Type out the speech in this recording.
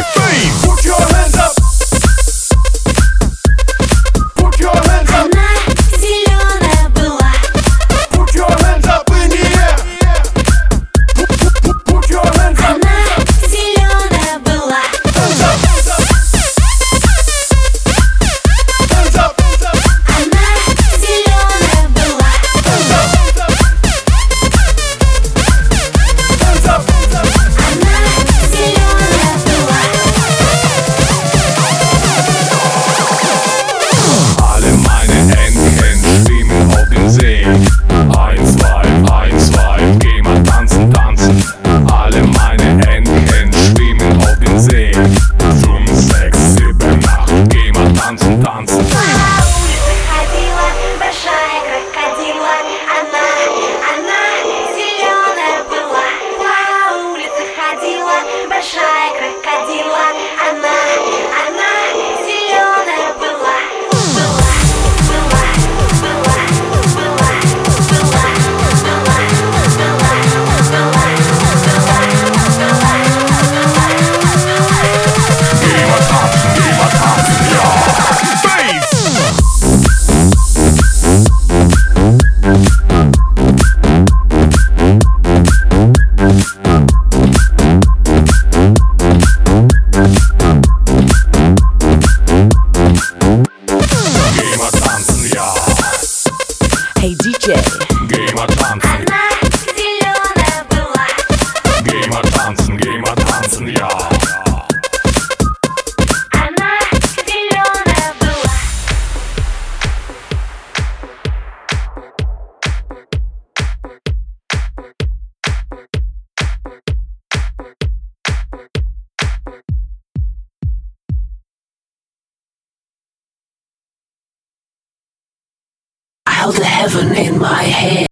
Put your hands up. Put your hands up. Она зеленая была. Put your hands up in the air. Put your hands up. Она зеленая была. Hands up. Hands up. Она зеленая была. Hands up. Hands up. Она зеленая была. Alle meine Entchen schwimmen auf dem See. 1, 2, 1, 2, geh mal tanzen, tanzen. Alle meine Entchen schwimmen auf dem See. 5, 6, 7, 8, geh mal tanzen, tanzen. По улице ходила большая крокодила. Она зеленая была. По улице ходила большая крокодила. Она зеленая была. Geh mal tanzen, ja. Geh mal tanzen, ja. Hey DJ, Geh mal tanzen, Она зеленая была. geh mal tanzen, ja. Она зеленая была. I held the heaven in my hand.